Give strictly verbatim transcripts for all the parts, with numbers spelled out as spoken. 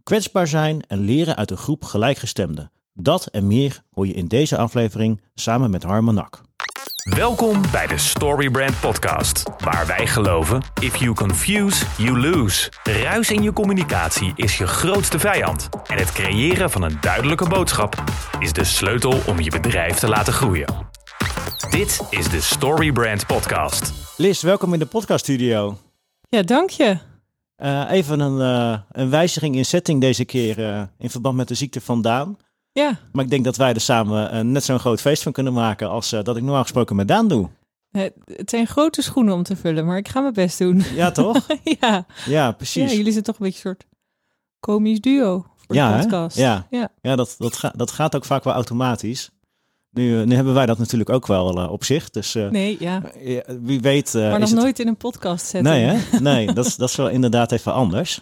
kwetsbaar zijn en leren uit een groep gelijkgestemden. Dat en meer hoor je in deze aflevering samen met Harm Manak. Welkom bij de Storybrand podcast, waar wij geloven: if you confuse, you lose. Ruis in je communicatie is je grootste vijand. En het creëren van een duidelijke boodschap is de sleutel om je bedrijf te laten groeien. Dit is de Storybrand podcast. Liz, welkom in de podcaststudio. Ja, dank je. Uh, even een, uh, een wijziging in setting deze keer uh, in verband met de ziekte van Daan. Ja. Maar ik denk dat wij er samen uh, net zo'n groot feest van kunnen maken als uh, dat ik normaal gesproken met Daan doe. Uh, het zijn grote schoenen om te vullen, maar ik ga mijn best doen. Ja, toch? ja. Ja, precies. Ja, jullie zijn toch een beetje een soort komisch duo voor ja, de podcast. Ja, ja. ja dat, dat, ga, dat gaat ook vaak wel automatisch. Nu, nu hebben wij dat natuurlijk ook wel uh, op zich. Dus uh, nee, ja. Uh, wie weet... Uh, maar nog het... nooit in een podcast zetten. Nee, hè? Nee, dat, is, dat is wel inderdaad even anders.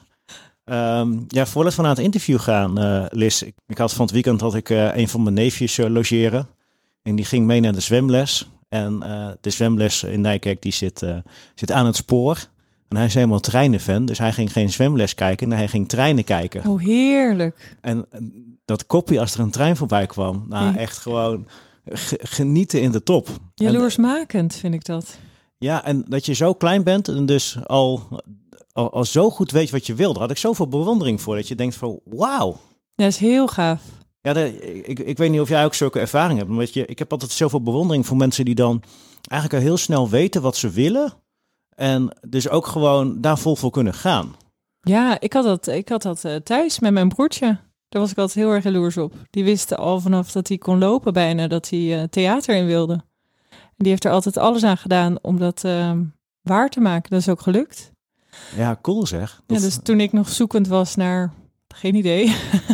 Um, ja, voordat we naar het interview gaan, uh, Liz. Ik, ik had van het weekend had ik uh, een van mijn neefjes uh, logeren. En die ging mee naar de zwemles. En uh, de zwemles in Nijkerk die zit, uh, zit aan het spoor. En hij is helemaal treinenfan. Dus hij ging geen zwemles kijken, maar hij ging treinen kijken. Oh, heerlijk. En uh, dat kopje als er een trein voorbij kwam. Nou, ja. Echt gewoon g- genieten in de top. Jaloersmakend vind ik dat. Ja, en dat je zo klein bent en dus al... Al, al zo goed weet wat je wil. Daar had ik zoveel bewondering voor. Dat je denkt van, wauw. Ja, dat is heel gaaf. Ja, de, ik, ik weet niet of jij ook zulke ervaring hebt. Maar weet je, ik heb altijd zoveel bewondering voor mensen die dan eigenlijk al heel snel weten wat ze willen. En dus ook gewoon daar vol voor kunnen gaan. Ja, ik had dat, ik had dat uh, thuis met mijn broertje. Daar was ik altijd heel erg jaloers op. Die wist al vanaf dat hij kon lopen bijna dat hij uh, theater in wilde. En die heeft er altijd alles aan gedaan om dat uh, waar te maken. Dat is ook gelukt. Ja, cool zeg. Dat... Ja, dus toen ik nog zoekend was naar, geen idee,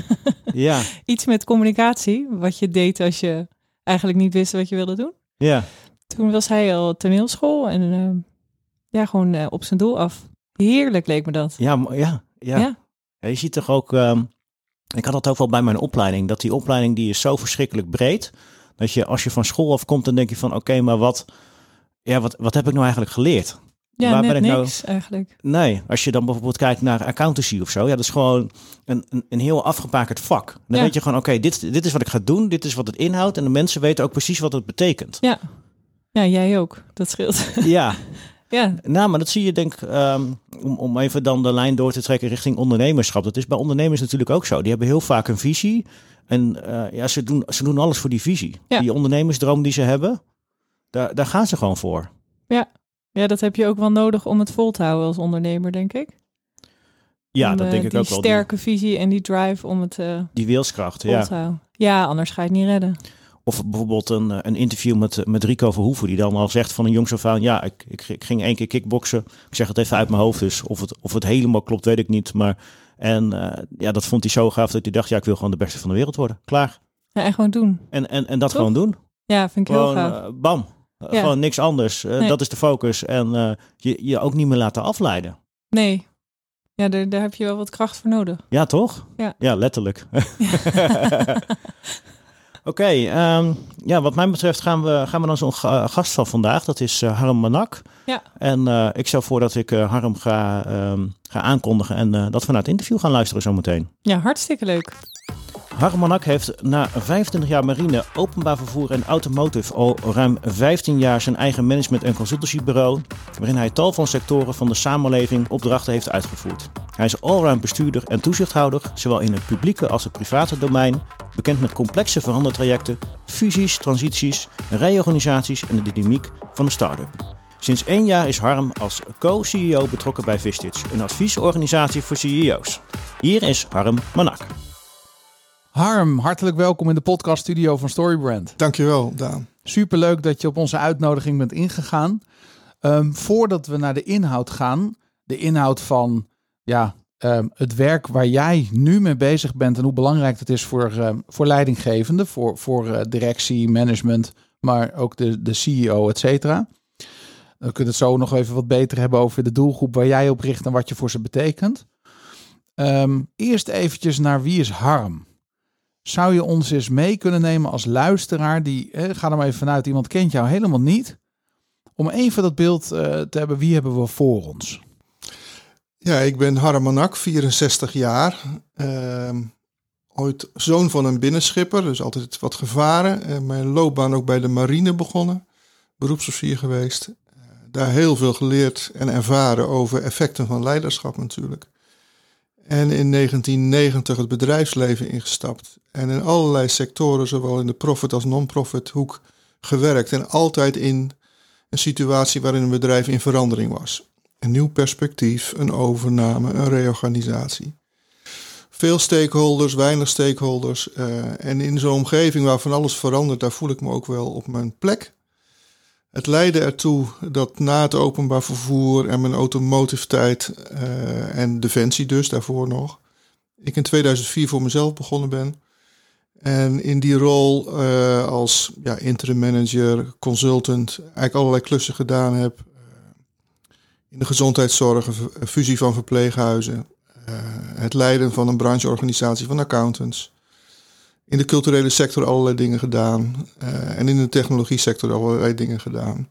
ja. iets met communicatie, wat je deed als je eigenlijk niet wist wat je wilde doen. Ja. Toen was hij al toneelschool en uh, ja, gewoon uh, op zijn doel af. Heerlijk leek me dat. Ja, ja, ja. ja. ja je ziet toch ook, um, ik had dat ook wel bij mijn opleiding, dat die opleiding die is zo verschrikkelijk breed, dat je als je van school afkomt, dan denk je van oké, okay, maar wat, ja, wat, wat heb ik nou eigenlijk geleerd? Ja, Waar net ben ik niks nou... eigenlijk. Nee, als je dan bijvoorbeeld kijkt naar accountancy of zo. Ja, dat is gewoon een, een, een heel afgebakerd vak. Dan ja. weet je gewoon, oké, okay, dit, dit is wat ik ga doen. Dit is wat het inhoudt. En de mensen weten ook precies wat het betekent. Ja, ja jij ook. Dat scheelt. Ja. ja. Nou, maar dat zie je denk ik, um, om, om even dan de lijn door te trekken richting ondernemerschap. Dat is bij ondernemers natuurlijk ook zo. Die hebben heel vaak een visie. En uh, ja, ze doen, ze doen alles voor die visie. Ja. Die ondernemersdroom die ze hebben, daar, daar gaan ze gewoon voor. Ja. Ja, dat heb je ook wel nodig om het vol te houden als ondernemer, denk ik. Ja, om, dat denk uh, ik ook wel. Die sterke visie en die drive om het uh, die wilskracht, vol ja. te houden. Ja, anders ga je het niet redden. Of bijvoorbeeld een, een interview met, met Rico Verhoeven, die dan al zegt van een jongs af aan, ja, ik, ik, ik ging één keer kickboksen. Ik zeg het even uit mijn hoofd, dus of het, of het helemaal klopt, weet ik niet. Maar en uh, ja, dat vond hij zo gaaf dat hij dacht, ja, ik wil gewoon de beste van de wereld worden. Klaar. Ja, en gewoon doen. En, en, en dat Toch? gewoon doen. Ja, vind ik gewoon, heel gaaf. Uh, bam. Ja. Gewoon niks anders. Uh, nee. Dat is de focus. En uh, je, je ook niet meer laten afleiden. Nee. Ja, daar, daar heb je wel wat kracht voor nodig. Ja, toch? Ja, ja letterlijk. Oké. Okay, um, ja, wat mij betreft gaan we, gaan we naar zo'n gast van vandaag. Dat is uh, Harm Manak. Ja. En uh, ik stel voor dat ik uh, Harm ga, um, ga aankondigen. En uh, dat we naar het interview gaan luisteren zometeen. Ja, hartstikke leuk. Harm Manak heeft na vijfentwintig jaar marine, openbaar vervoer en automotive al ruim vijftien jaar zijn eigen management- en consultancybureau, waarin hij tal van sectoren van de samenleving opdrachten heeft uitgevoerd. Hij is allround bestuurder en toezichthouder, zowel in het publieke als het private domein, bekend met complexe verandertrajecten, fusies, transities, reorganisaties en de dynamiek van de start-up. Sinds één jaar is Harm als co-C E O betrokken bij Vistich, een adviesorganisatie voor C E O's. Hier is Harm Manak. Harm, hartelijk welkom in de podcaststudio van Storybrand. Dankjewel, Daan. Superleuk dat je op onze uitnodiging bent ingegaan. Um, voordat we naar de inhoud gaan, de inhoud van ja, um, het werk waar jij nu mee bezig bent en hoe belangrijk het is voor, um, voor leidinggevenden, voor, voor uh, directie, management, maar ook de, de C E O, et cetera. We kunnen het zo nog even wat beter hebben over de doelgroep waar jij op richt en wat je voor ze betekent. Um, eerst eventjes naar wie is Harm? Zou je ons eens mee kunnen nemen als luisteraar die, eh, ga er maar even vanuit, iemand kent jou helemaal niet. Om even dat beeld uh, te hebben, wie hebben we voor ons? Ja, ik ben Harm Manak, vierenzestig jaar. Uh, ooit zoon van een binnenschipper, dus altijd wat gevaren. Uh, mijn loopbaan ook bij de marine begonnen. Beroepsofficier geweest. Uh, daar heel veel geleerd en ervaren over effecten van leiderschap natuurlijk. En in negentien negentig het bedrijfsleven ingestapt. En in allerlei sectoren, zowel in de profit als non-profit hoek, gewerkt. En altijd in een situatie waarin een bedrijf in verandering was. Een nieuw perspectief, een overname, een reorganisatie. Veel stakeholders, weinig stakeholders. Uh, en in zo'n omgeving waar van alles verandert, daar voel ik me ook wel op mijn plek. Het leidde ertoe dat na het openbaar vervoer en mijn automotive tijd uh, en Defensie dus, daarvoor nog, ik in tweeduizend vier voor mezelf begonnen ben. En in die rol uh, als ja, interim manager, consultant, eigenlijk allerlei klussen gedaan heb. Uh, in de gezondheidszorg, een fusie van verpleeghuizen. Uh, het leiden van een brancheorganisatie van accountants. In de culturele sector allerlei dingen gedaan. Uh, en in de technologie sector allerlei dingen gedaan.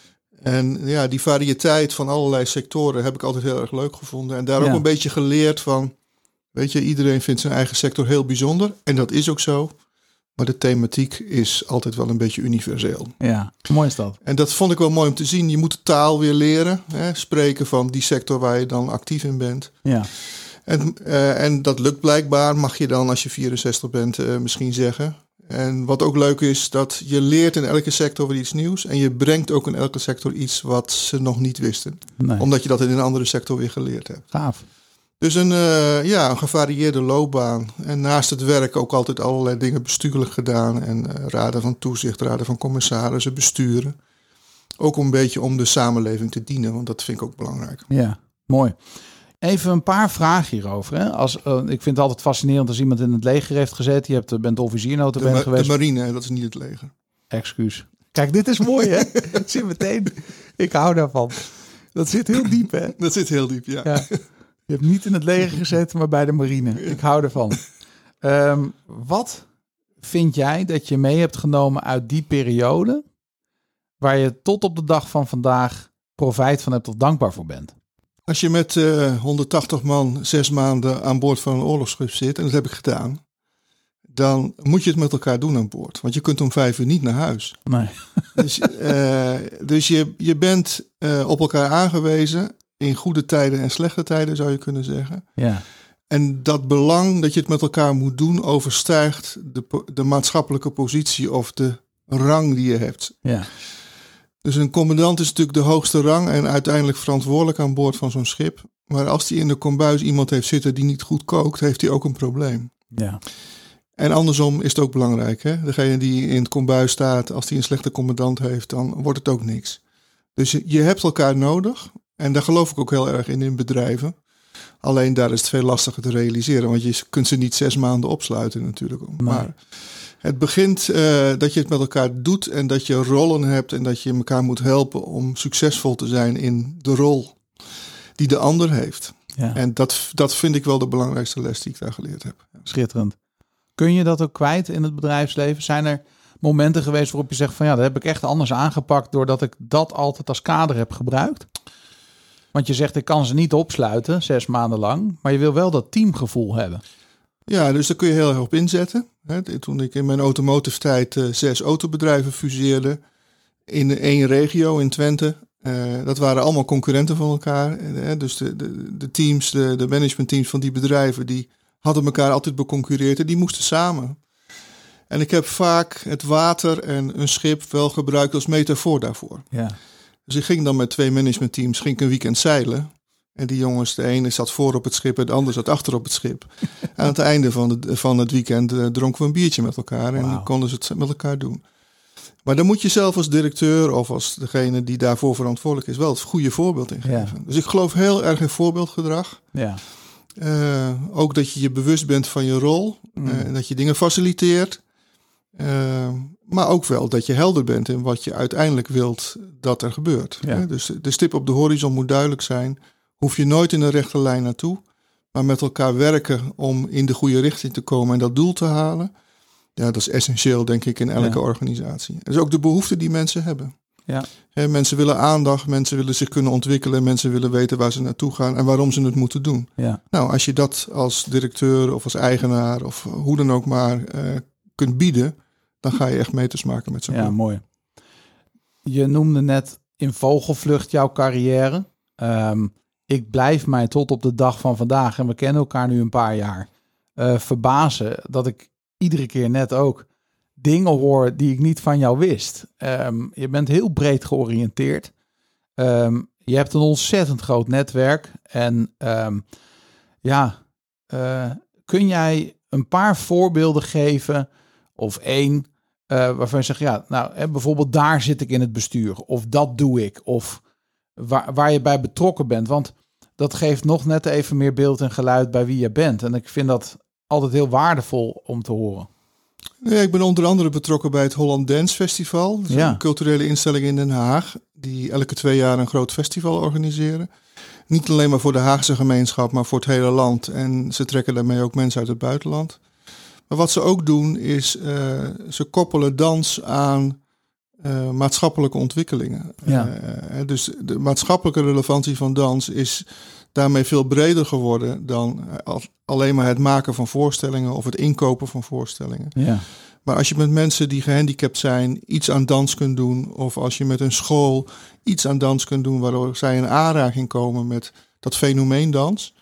En ja, die variëteit van allerlei sectoren heb ik altijd heel erg leuk gevonden. En daar ja. ook een beetje geleerd van, weet je, iedereen vindt zijn eigen sector heel bijzonder. En dat is ook zo. Maar de thematiek is altijd wel een beetje universeel. Ja, mooi is dat. En dat vond ik wel mooi om te zien. Je moet de taal weer leren. Hè, spreken van die sector waar je dan actief in bent. Ja. En, uh, en dat lukt blijkbaar, mag je dan als je vierenzestig bent uh, misschien zeggen. En wat ook leuk is, dat je leert in elke sector weer iets nieuws. En je brengt ook in elke sector iets wat ze nog niet wisten. Nee. Omdat je dat in een andere sector weer geleerd hebt. Gaaf. Dus een, uh, ja, een gevarieerde loopbaan. En naast het werk ook altijd allerlei dingen bestuurlijk gedaan. En uh, raden van toezicht, raden van commissarissen, besturen. Ook een beetje om de samenleving te dienen, want dat vind ik ook belangrijk. Ja, mooi. Even een paar vragen hierover. Hè? Als, uh, ik vind het altijd fascinerend als iemand in het leger heeft gezeten. Je hebt, bent officier nota bene ma- geweest. De marine, dat is niet het leger. Excuus. Kijk, dit is mooi, hè? Zie meteen. Ik hou daarvan. Dat zit heel diep, hè? Dat zit heel diep, ja. ja. Je hebt niet in het leger gezeten, maar bij de marine. Ik hou ervan. Um, wat vind jij dat je mee hebt genomen uit die periode, waar je tot op de dag van vandaag profijt van hebt of dankbaar voor bent? Als je met uh, honderdtachtig man zes maanden aan boord van een oorlogsschip zit, en dat heb ik gedaan, dan moet je het met elkaar doen aan boord. Want je kunt om vijf uur niet naar huis. Nee. Dus, uh, dus je, je bent uh, op elkaar aangewezen. In goede tijden en slechte tijden zou je kunnen zeggen. Ja. En dat belang dat je het met elkaar moet doen overstijgt de, de maatschappelijke positie of de rang die je hebt. Ja. Dus een commandant is natuurlijk de hoogste rang en uiteindelijk verantwoordelijk aan boord van zo'n schip. Maar als die in de kombuis iemand heeft zitten die niet goed kookt, heeft hij ook een probleem. Ja. En andersom is het ook belangrijk. Hè? Degene die in het kombuis staat, als die een slechte commandant heeft, dan wordt het ook niks. Dus je, je hebt elkaar nodig. En daar geloof ik ook heel erg in in bedrijven. Alleen daar is het veel lastiger te realiseren. Want je kunt ze niet zes maanden opsluiten natuurlijk. Nee. Maar het begint uh, dat je het met elkaar doet. En dat je rollen hebt. En dat je elkaar moet helpen om succesvol te zijn in de rol die de ander heeft. Ja. En dat, dat vind ik wel de belangrijkste les die ik daar geleerd heb. Schitterend. Kun je dat ook kwijt in het bedrijfsleven? Zijn er momenten geweest waarop je zegt van ja, dat heb ik echt anders aangepakt doordat ik dat altijd als kader heb gebruikt? Want je zegt, ik kan ze niet opsluiten, zes maanden lang. Maar je wil wel dat teamgevoel hebben. Ja, dus daar kun je heel erg op inzetten. Toen ik in mijn automotive tijd uh, zes autobedrijven fuseerde in één regio in Twente. Uh, dat waren allemaal concurrenten van elkaar. Uh, dus de, de, de teams, de, de managementteams van die bedrijven, die hadden elkaar altijd beconcurreerd en die moesten samen. En ik heb vaak het water en een schip wel gebruikt als metafoor daarvoor. Ja. Dus ik ging dan met twee managementteams ging ik een weekend zeilen. En die jongens, de ene zat voor op het schip en de ander zat achter op het schip. Aan het einde van, de, van het weekend uh, dronken we een biertje met elkaar. En wow. konden ze het met elkaar doen. Maar dan moet je zelf als directeur of als degene die daarvoor verantwoordelijk is wel het goede voorbeeld in geven. Ja. Dus ik geloof heel erg in voorbeeldgedrag. Ja. Uh, ook dat je je bewust bent van je rol. Mm. Uh, dat je dingen faciliteert. Uh, maar ook wel dat je helder bent in wat je uiteindelijk wilt dat er gebeurt. Ja. Dus de stip op de horizon moet duidelijk zijn. Hoef je nooit in een rechte lijn naartoe. Maar met elkaar werken om in de goede richting te komen en dat doel te halen. Ja, dat is essentieel denk ik in elke ja. organisatie. Dat is ook de behoefte die mensen hebben. Ja. He, mensen willen aandacht, mensen willen zich kunnen ontwikkelen, mensen willen weten waar ze naartoe gaan en waarom ze het moeten doen. Ja. Nou, als je dat als directeur of als eigenaar of hoe dan ook maar uh, kunt bieden, dan ga je echt meters maken met zo'n Ja, club. mooi. Je noemde net in vogelvlucht jouw carrière. Um, ik blijf mij tot op de dag van vandaag, en we kennen elkaar nu een paar jaar, uh, verbazen dat ik iedere keer net ook dingen hoor die ik niet van jou wist. Um, je bent heel breed georiënteerd. Um, je hebt een ontzettend groot netwerk. En um, ja, uh, kun jij een paar voorbeelden geven of één uh, waarvan je zegt, ja, nou, hè, bijvoorbeeld daar zit ik in het bestuur of dat doe ik of waar, waar je bij betrokken bent. Want dat geeft nog net even meer beeld en geluid bij wie je bent. En ik vind dat altijd heel waardevol om te horen. Ja, ik ben onder andere betrokken bij het Holland Dance Festival. Dat is Ja. een culturele instelling in Den Haag. Die elke twee jaar een groot festival organiseren. Niet alleen maar voor de Haagse gemeenschap, maar voor het hele land. En ze trekken daarmee ook mensen uit het buitenland. Maar wat ze ook doen is, uh, ze koppelen dans aan uh, maatschappelijke ontwikkelingen. Ja. Uh, dus de maatschappelijke relevantie van dans is daarmee veel breder geworden dan alleen maar het maken van voorstellingen of het inkopen van voorstellingen. Ja. Maar als je met mensen die gehandicapt zijn iets aan dans kunt doen, of als je met een school iets aan dans kunt doen waardoor zij in aanraking komen met dat fenomeen dans,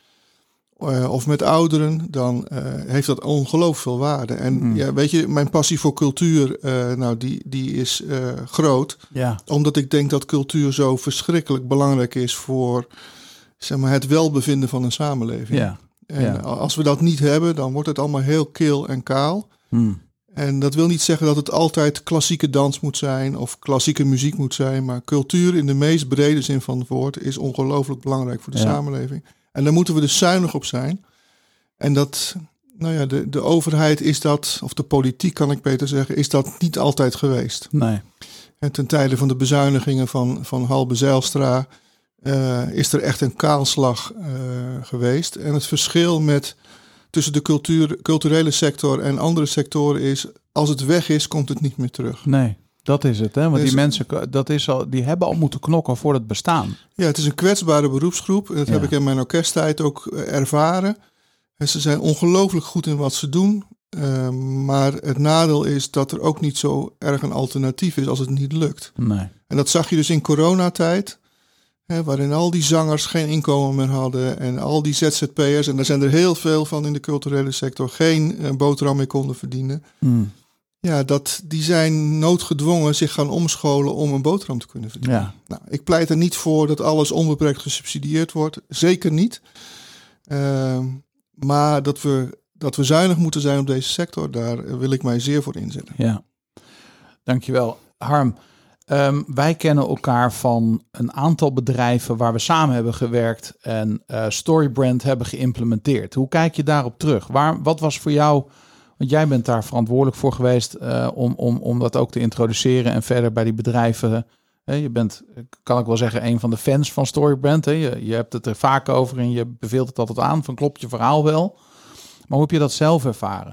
uh, of met ouderen, dan uh, heeft dat ongelooflijk veel waarde. En mm. ja, weet je, mijn passie voor cultuur, uh, nou die, die is uh, groot, Ja. omdat ik denk dat cultuur zo verschrikkelijk belangrijk is voor, zeg maar, het welbevinden van een samenleving. Ja. En Ja. als we dat niet hebben, dan wordt het allemaal heel kil en kaal. Hmm. En dat wil niet zeggen dat het altijd klassieke dans moet zijn of klassieke muziek moet zijn. Maar cultuur in de meest brede zin van het woord is ongelooflijk belangrijk voor de Ja. samenleving. En daar moeten we dus zuinig op zijn. En dat, nou ja, de, de overheid is dat, of de politiek kan ik beter zeggen, is dat niet altijd geweest. Nee. En ten tijde van de bezuinigingen van, van Halbe Zijlstra uh, is er echt een kaalslag uh, geweest. En het verschil met tussen de cultuur, culturele sector en andere sectoren is, als het weg is, komt het niet meer terug. Nee, dat is het. Hè? Want Dus, die mensen, dat is al, die hebben al moeten knokken voor het bestaan. Ja, het is een kwetsbare beroepsgroep. Dat Ja. heb ik in mijn orkesttijd ook ervaren. En ze zijn ongelooflijk goed in wat ze doen. Uh, maar het nadeel is dat er ook niet zo erg een alternatief is als het niet lukt. Nee. En dat zag je dus in coronatijd. Hè, waarin al die zangers geen inkomen meer hadden. En al die Z Z P'ers, en daar zijn er heel veel van in de culturele sector, geen uh, boterham meer konden verdienen. Hmm. Ja, dat, die zijn noodgedwongen zich gaan omscholen om een boterham te kunnen verdienen. Ja. Nou, ik pleit er niet voor dat alles onbeperkt gesubsidieerd wordt. Zeker niet. Uh, maar dat we, dat we zuinig moeten zijn op deze sector, daar wil ik mij zeer voor inzetten. Ja, dankjewel. Harm, um, wij kennen elkaar van een aantal bedrijven waar we samen hebben gewerkt en uh, Storybrand hebben geïmplementeerd. Hoe kijk je daarop terug? Waar, wat was voor jou, want jij bent daar verantwoordelijk voor geweest uh, om, om, om dat ook te introduceren en verder bij die bedrijven. Uh, je bent, kan ik wel zeggen, een van de fans van Storybrand. Hè? Je, je hebt het er vaak over en je beveelt het altijd aan van klopt je verhaal wel. Maar hoe heb je dat zelf ervaren?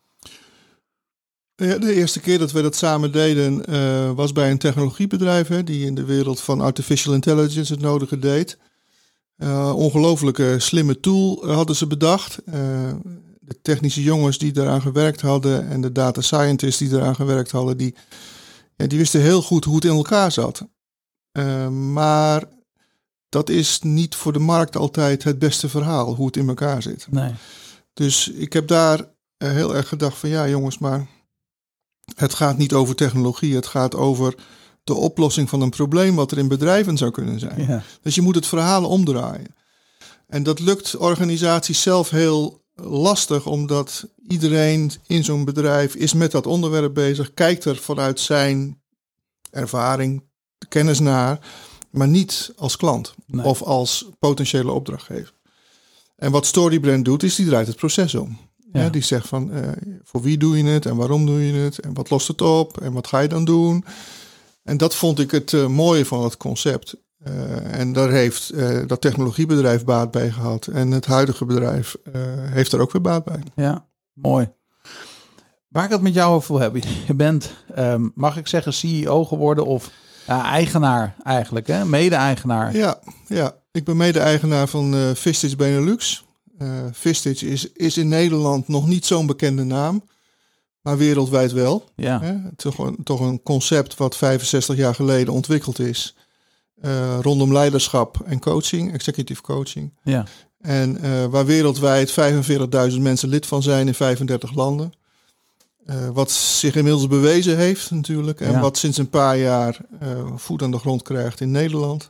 De eerste keer dat we dat samen deden uh, was bij een technologiebedrijf, hè, die in de wereld van artificial intelligence het nodige deed. Uh, ongelooflijke slimme tool hadden ze bedacht. Uh, de technische jongens die daaraan gewerkt hadden en de data scientists die daaraan gewerkt hadden, die, ja, die wisten heel goed hoe het in elkaar zat. Uh, maar dat is niet voor de markt altijd het beste verhaal, hoe het in elkaar zit. Nee. Dus ik heb daar uh, heel erg gedacht van ja jongens, maar het gaat niet over technologie. Het gaat over de oplossing van een probleem wat er in bedrijven zou kunnen zijn. Ja. Dus je moet het verhaal omdraaien. En dat lukt organisaties zelf heel lastig, omdat iedereen in zo'n bedrijf is met dat onderwerp bezig, kijkt er vanuit zijn ervaring, kennis naar, maar niet als klant Nee. of als potentiële opdrachtgever. En wat Storybrand doet, is die draait het proces om. Ja. Ja, die zegt van, uh, voor wie doe je het en waarom doe je het en wat lost het op en wat ga je dan doen? En dat vond ik het uh, mooie van het concept. Uh, en daar heeft uh, dat technologiebedrijf baat bij gehad. En het huidige bedrijf uh, heeft er ook weer baat bij. Ja, mooi. Waar ik het met jou over wil hebben. Je bent, um, mag ik zeggen, C E O geworden of Ja, eigenaar eigenlijk, hè? Mede-eigenaar. Ja, ja, ik ben mede-eigenaar van uh, Vistage Benelux. Uh, Vistage is, is in Nederland nog niet zo'n bekende naam, maar wereldwijd wel. Ja. Hè? Toch, een, toch een concept wat vijfenzestig jaar geleden ontwikkeld is uh, rondom leiderschap en coaching, executive coaching. Ja. En uh, waar wereldwijd vijfenveertigduizend mensen lid van zijn in vijfendertig landen. Uh, wat zich inmiddels bewezen heeft natuurlijk. En ja. wat sinds een paar jaar uh, voet aan de grond krijgt in Nederland.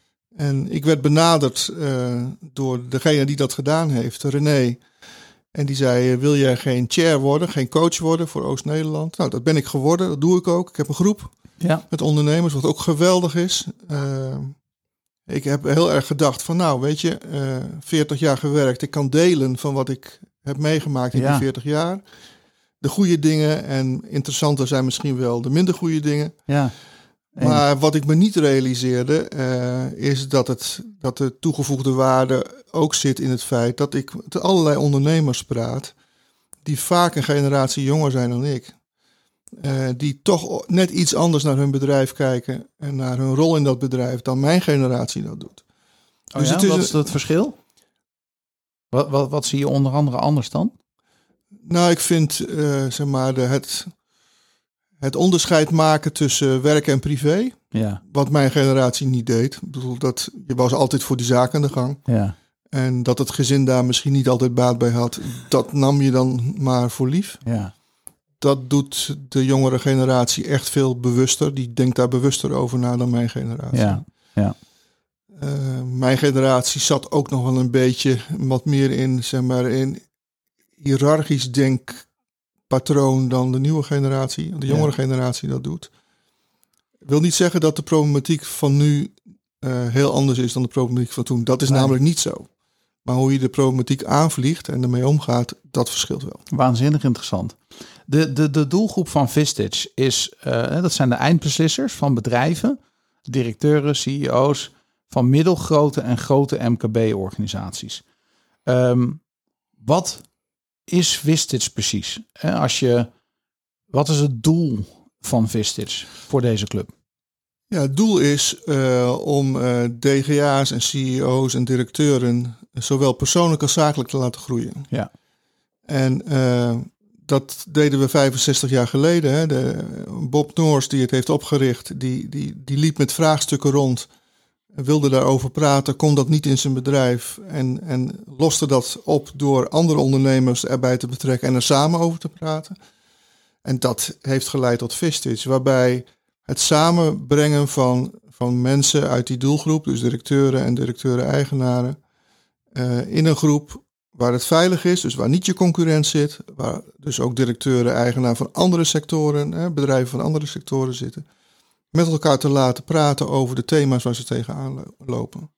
En ik werd benaderd uh, door degene die dat gedaan heeft, René. En die zei, wil jij geen chair worden, geen coach worden voor Oost-Nederland? Nou, dat ben ik geworden, dat doe ik ook. Ik heb een groep ja. met ondernemers, wat ook geweldig is. Uh, ik heb heel erg gedacht van, nou weet je, uh, veertig jaar gewerkt. Ik kan delen van wat ik heb meegemaakt in ja. die veertig jaar. De goede dingen en interessanter zijn misschien wel de minder goede dingen. Ja. En... Maar wat ik me niet realiseerde, uh, is dat, het, dat de toegevoegde waarde ook zit in het feit dat ik met allerlei ondernemers praat, die vaak een generatie jonger zijn dan ik. Uh, die toch net iets anders naar hun bedrijf kijken en naar hun rol in dat bedrijf dan mijn generatie dat doet. Oh dus ja? Het is wat is het verschil? Wat, wat, wat zie je onder andere anders dan? Nou, ik vind uh, zeg maar de, het, het onderscheid maken tussen werk en privé. Ja. Wat mijn generatie niet deed. Ik bedoel, dat, je was altijd voor die zaak aan de gang. Ja. En dat het gezin daar misschien niet altijd baat bij had, dat nam je dan maar voor lief. Ja. Dat doet de jongere generatie echt veel bewuster. Die denkt daar bewuster over na dan mijn generatie. Ja. Ja. Uh, mijn generatie zat ook nog wel een beetje wat meer in, zeg maar, in hiërarchisch denkpatroon dan de nieuwe generatie, de jongere ja. generatie dat doet. Ik wil niet zeggen dat de problematiek van nu uh, heel anders is dan de problematiek van toen. Dat is nee. namelijk niet zo. Maar hoe je de problematiek aanvliegt en ermee omgaat, dat verschilt wel. Waanzinnig interessant. De, de, de doelgroep van Vistage is, uh, dat zijn de eindbeslissers van bedrijven, directeuren, C E O's van middelgrote en grote M K B-organisaties. Um, wat is Vistage precies? Als je, wat is het doel van Vistage voor deze club? Ja, het doel is uh, om uh, D G A's en C E O's en directeuren zowel persoonlijk als zakelijk te laten groeien. Ja. En uh, dat deden we vijfenzestig jaar geleden. Hè. De, Bob Noors, die het heeft opgericht, die, die, die liep met vraagstukken rond, wilde daarover praten, kon dat niet in zijn bedrijf en, en loste dat op door andere ondernemers erbij te betrekken en er samen over te praten. En dat heeft geleid tot Vistage, waarbij het samenbrengen van, van mensen uit die doelgroep, dus directeuren en directeuren-eigenaren, uh, in een groep waar het veilig is, dus waar niet je concurrent zit, waar dus ook directeuren-eigenaren van andere sectoren, hè, bedrijven van andere sectoren zitten, met elkaar te laten praten over de thema's waar ze tegenaan lopen.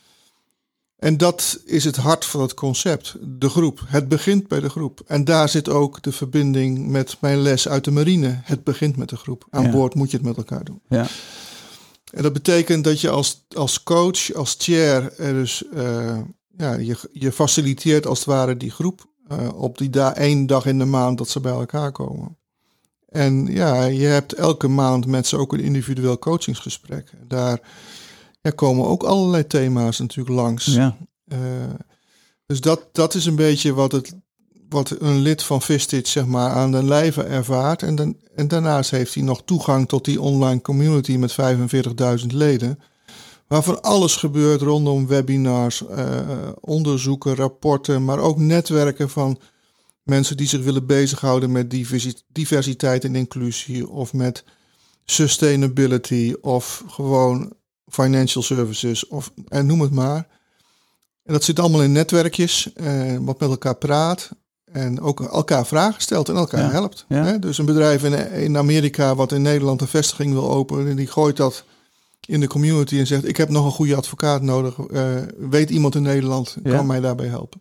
En dat is het hart van het concept, de groep. Het begint bij de groep. En daar zit ook de verbinding met mijn les uit de marine. Het begint met de groep. Aan ja. boord moet je het met elkaar doen. Ja. En dat betekent dat je als, als coach, als chair, er dus, uh, ja, je, je faciliteert als het ware die groep uh, op die da- één dag in de maand dat ze bij elkaar komen. En ja, je hebt elke maand met ze ook een individueel coachingsgesprek. Daar ja, komen ook allerlei thema's natuurlijk langs. Ja. Uh, dus dat, dat is een beetje wat, het, wat een lid van Vistage zeg maar aan de lijve ervaart. En, dan, en daarnaast heeft hij nog toegang tot die online community met vijfenveertigduizend leden. Waarvan alles gebeurt rondom webinars, uh, onderzoeken, rapporten, maar ook netwerken van mensen die zich willen bezighouden met diversiteit en inclusie of met sustainability of gewoon financial services of en noem het maar. En dat zit allemaal in netwerkjes, eh, wat met elkaar praat en ook elkaar vragen stelt en elkaar ja. helpt. Ja. Hè? Dus een bedrijf in, in Amerika wat in Nederland een vestiging wil openen, die gooit dat in de community en zegt: ik heb nog een goede advocaat nodig. Uh, weet iemand in Nederland, kan ja. mij daarbij helpen.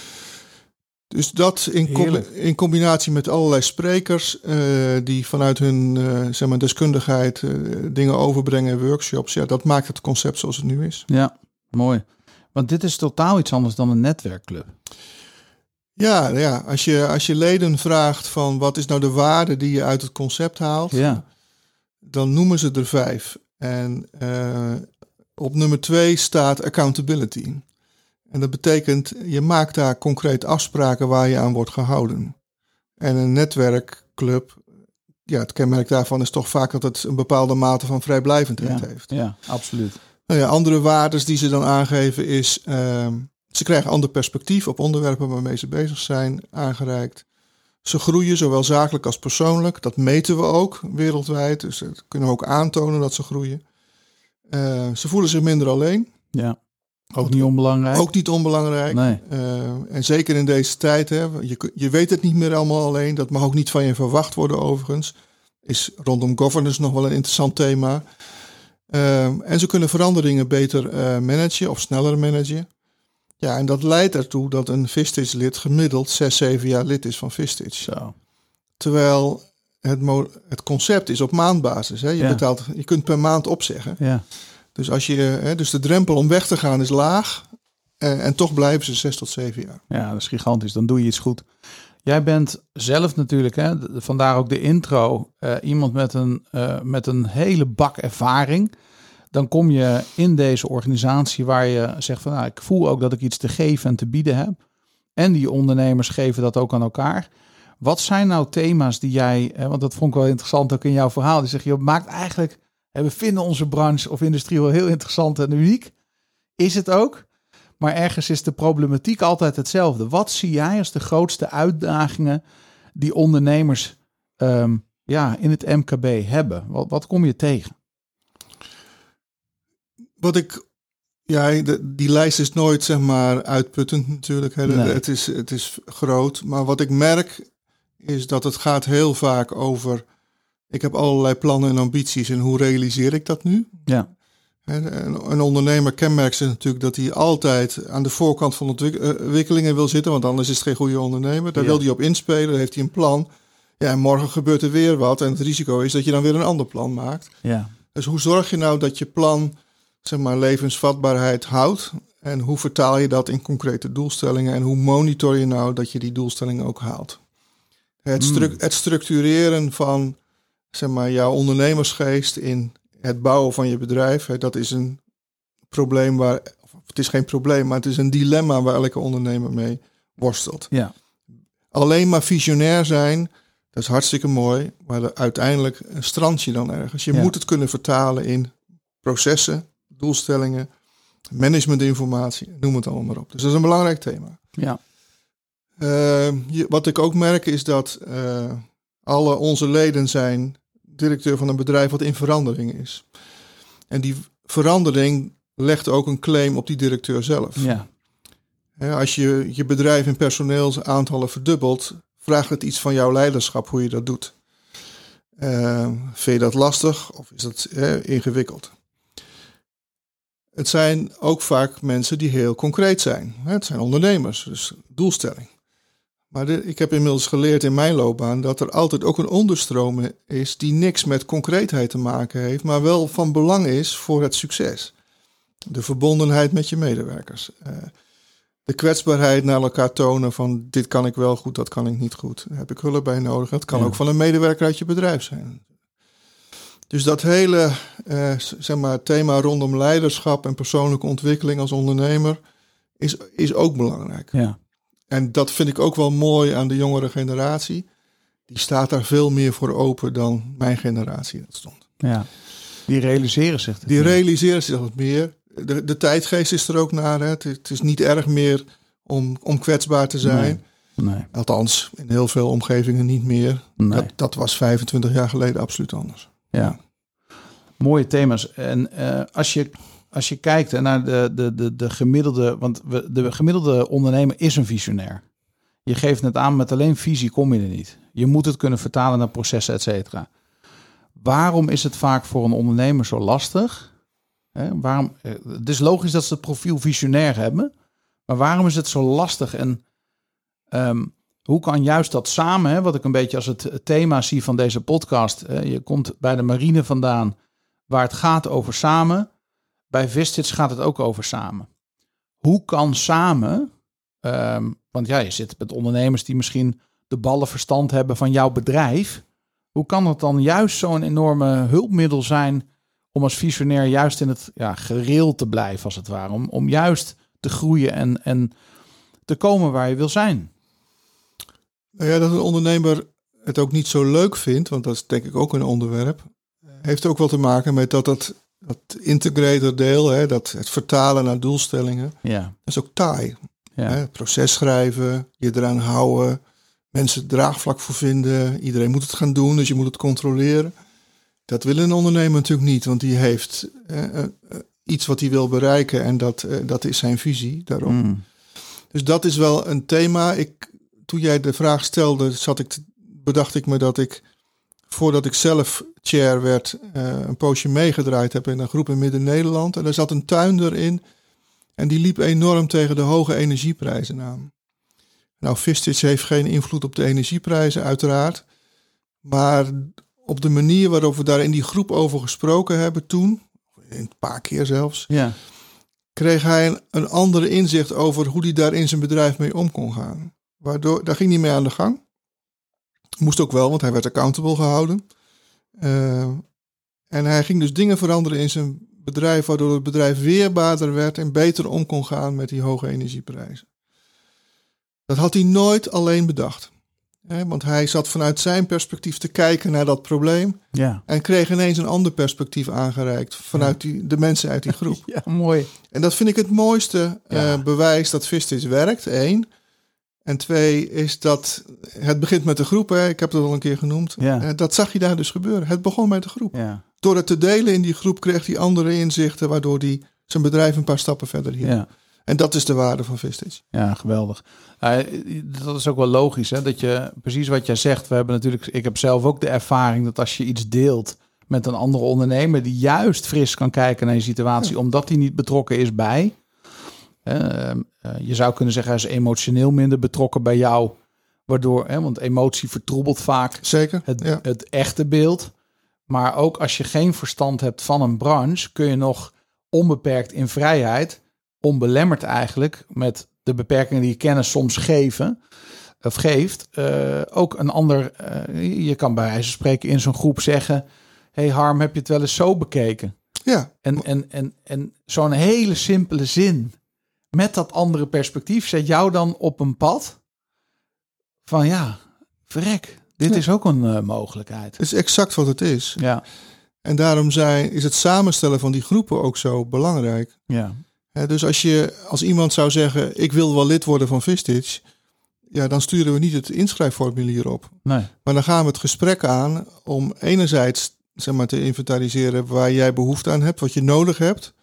Dus dat in, com- in combinatie met allerlei sprekers uh, die vanuit hun uh, zeg maar deskundigheid uh, dingen overbrengen, workshops. Ja, dat maakt het concept zoals het nu is. Ja, mooi. Want dit is totaal iets anders dan een netwerkclub. Ja, ja. Als je, als je leden vraagt van wat is nou de waarde die je uit het concept haalt, ja. dan noemen ze er vijf. En uh, op nummer twee staat accountability. En dat betekent, je maakt daar concreet afspraken waar je aan wordt gehouden. En een netwerkclub, ja, het kenmerk daarvan is toch vaak dat het een bepaalde mate van vrijblijvendheid ja, heeft. Ja, absoluut. Nou ja, andere waarden die ze dan aangeven is, uh, ze krijgen ander perspectief op onderwerpen waarmee ze bezig zijn, aangereikt. Ze groeien, zowel zakelijk als persoonlijk. Dat meten we ook wereldwijd. Dus dat kunnen we ook aantonen dat ze groeien. Uh, ze voelen zich minder alleen. Ja, ook niet onbelangrijk. Ook niet onbelangrijk. Nee. Uh, en zeker in deze tijd. Hè, je, je weet het niet meer allemaal alleen. Dat mag ook niet van je verwacht worden overigens. Is rondom governance nog wel een interessant thema. Uh, en ze kunnen veranderingen beter uh, managen of sneller managen. Ja, en dat leidt ertoe dat een Vistage-lid gemiddeld zes, zeven jaar lid is van Vistage. Zo. Terwijl het, mo- het concept is op maandbasis. Hè. Je, ja. betaalt, je kunt per maand opzeggen. Ja. Dus, als je, hè, dus de drempel om weg te gaan is laag. En, en toch blijven ze zes tot zeven jaar. Ja, dat is gigantisch. Dan doe je iets goed. Jij bent zelf natuurlijk, hè, vandaar ook de intro, uh, iemand met een, uh, met een hele bak ervaring. Dan kom je in deze organisatie waar je zegt van, nou, ik voel ook dat ik iets te geven en te bieden heb. En die ondernemers geven dat ook aan elkaar. Wat zijn nou thema's die jij, want dat vond ik wel interessant ook in jouw verhaal. Die zeg je, maakt eigenlijk, we vinden onze branche of industrie wel heel interessant en uniek. Is het ook. Maar ergens is de problematiek altijd hetzelfde. Wat zie jij als de grootste uitdagingen die ondernemers um, ja, in het M K B hebben? Wat, wat kom je tegen? Wat ik, ja, de, die lijst is nooit zeg maar uitputtend natuurlijk. Hè. Nee. Het is, het is groot. Maar wat ik merk is dat het gaat heel vaak over, ik heb allerlei plannen en ambities en hoe realiseer ik dat nu? Ja. Een, een ondernemer kenmerkt zich natuurlijk dat hij altijd aan de voorkant van ontwikkelingen wil zitten, want anders is het geen goede ondernemer. Daar ja. wil hij op inspelen, dan heeft hij een plan. Ja, en morgen gebeurt er weer wat en het risico is dat je dan weer een ander plan maakt. Ja. Dus hoe zorg je nou dat je plan, zeg maar, levensvatbaarheid houdt? En hoe vertaal je dat in concrete doelstellingen? En hoe monitor je nou dat je die doelstellingen ook haalt? Het, stru- mm. het structureren van, zeg maar, jouw ondernemersgeest in het bouwen van je bedrijf, dat is een probleem waar, het is geen probleem, maar het is een dilemma waar elke ondernemer mee worstelt. Ja. Alleen maar visionair zijn, dat is hartstikke mooi, maar uiteindelijk strand je dan ergens. Je ja. moet het kunnen vertalen in processen, doelstellingen, managementinformatie, noem het allemaal maar op. Dus dat is een belangrijk thema. Ja. Uh, je, wat ik ook merk is dat uh, alle onze leden zijn directeur van een bedrijf wat in verandering is. En die verandering legt ook een claim op die directeur zelf. Ja. Ja, als je je bedrijf in personeelsaantallen verdubbelt, vraagt het iets van jouw leiderschap hoe je dat doet. Uh, vind je dat lastig of is dat eh, ingewikkeld? Het zijn ook vaak mensen die heel concreet zijn. Het zijn ondernemers, dus doelstelling. Maar de, ik heb inmiddels geleerd in mijn loopbaan dat er altijd ook een onderstroom is die niks met concreetheid te maken heeft, maar wel van belang is voor het succes. De verbondenheid met je medewerkers. Uh, de kwetsbaarheid naar elkaar tonen van dit kan ik wel goed, dat kan ik niet goed. Daar heb ik hulp bij nodig. Dat kan ja. ook van een medewerker uit je bedrijf zijn. Dus dat hele uh, zeg maar, thema rondom leiderschap en persoonlijke ontwikkeling als ondernemer is, is ook belangrijk. Ja. En dat vind ik ook wel mooi aan de jongere generatie. Die staat daar veel meer voor open dan mijn generatie dat stond. Ja, die realiseren zich dat Die meer. realiseren zich dat meer. De, de tijdgeest is er ook naar. Hè. Het, het is niet erg meer om, om kwetsbaar te zijn. Nee, nee. Althans, in heel veel omgevingen niet meer. Nee. Dat, dat was vijfentwintig jaar geleden absoluut anders. Ja, mooie thema's. En uh, als je... Als je kijkt naar de, de, de, de gemiddelde, want we, de gemiddelde ondernemer is een visionair. Je geeft het aan, met alleen visie kom je er niet. Je moet het kunnen vertalen naar processen, et cetera. Waarom is het vaak voor een ondernemer zo lastig? Hè, waarom, het is logisch dat ze het profiel visionair hebben, maar waarom is het zo lastig? En um, hoe kan juist dat samen, hè, wat ik een beetje als het thema zie van deze podcast, hè, je komt bij de marine vandaan, waar het gaat over samen. Bij Vistage gaat het ook over samen. Hoe kan samen, um, want ja, je zit met ondernemers die misschien de ballenverstand hebben van jouw bedrijf. Hoe kan het dan juist zo'n enorme hulpmiddel zijn om als visionair juist in het ja, gereel te blijven, als het ware. Om, om juist te groeien en, en te komen waar je wil zijn. Nou ja, dat een ondernemer het ook niet zo leuk vindt, want dat is denk ik ook een onderwerp, heeft ook wel te maken met dat dat, dat integrator deel, hè, dat het vertalen naar doelstellingen, Ja. dat is ook taai. Ja. Hè, proces schrijven, je eraan houden, mensen draagvlak voor vinden, iedereen moet het gaan doen, dus je moet het controleren. Dat wil een ondernemer natuurlijk niet, want die heeft eh, uh, iets wat hij wil bereiken en dat, uh, dat is zijn visie daarom. Mm. Dus dat is wel een thema. Ik, toen jij de vraag stelde, zat ik te, bedacht ik me dat ik, voordat ik zelf chair werd, uh, een poosje meegedraaid heb in een groep in Midden-Nederland. En daar zat een tuinder in en die liep enorm tegen de hoge energieprijzen aan. Nou, Vistage heeft geen invloed op de energieprijzen, uiteraard. Maar op de manier waarop we daar in die groep over gesproken hebben toen, een paar keer zelfs, Ja. kreeg hij een, een andere inzicht over hoe hij daar in zijn bedrijf mee om kon gaan. Waardoor, daar ging hij mee aan de gang. Moest ook wel, want hij werd accountable gehouden. Uh, en hij ging dus dingen veranderen in zijn bedrijf, waardoor het bedrijf weerbaarder werd en beter om kon gaan met die hoge energieprijzen. Dat had hij nooit alleen bedacht. Hè, want hij zat vanuit zijn perspectief te kijken naar dat probleem. Ja. En kreeg ineens een ander perspectief aangereikt vanuit die, de mensen uit die groep. Ja, mooi. En dat vind ik het mooiste Ja. uh, bewijs dat Vistage werkt, één. En twee is dat het begint met de groep, hè. Ik heb het al een keer genoemd. Ja. Uh, dat zag je daar dus gebeuren. Het begon met de groep. Ja. Door het te delen in die groep kreeg hij andere inzichten, waardoor hij zijn bedrijf een paar stappen verder hield. Ja. En dat is de waarde van Vistage. Ja, geweldig. Uh, dat is ook wel logisch, hè? Dat je precies wat jij zegt. We hebben natuurlijk, ik heb zelf ook de ervaring dat als je iets deelt met een andere ondernemer die juist fris kan kijken naar je situatie, ja. omdat hij niet betrokken is bij. Uh, uh, je zou kunnen zeggen, hij is emotioneel minder betrokken bij jou, waardoor, hè, want emotie vertroebelt vaak Zeker, het, ja. het echte beeld. Maar ook als je geen verstand hebt van een branche, kun je nog onbeperkt in vrijheid, onbelemmerd eigenlijk, met de beperkingen die je kennis soms geven of geeft, uh, ook een ander, uh, je kan bij wijze van spreken in zo'n groep zeggen, hey Harm, heb je het wel eens zo bekeken? Ja. En, en, en, en zo'n hele simpele zin met dat andere perspectief zet jou dan op een pad van ja, verrek, dit ja. is ook een uh, mogelijkheid. Het is exact wat het is. Ja. En daarom zijn, is het samenstellen van die groepen ook zo belangrijk. Ja. He, dus als je als iemand zou zeggen, ik wil wel lid worden van Vistage, ja, dan sturen we niet het inschrijfformulier op. Nee. Maar dan gaan we het gesprek aan om enerzijds, zeg maar, te inventariseren waar jij behoefte aan hebt, wat je nodig hebt,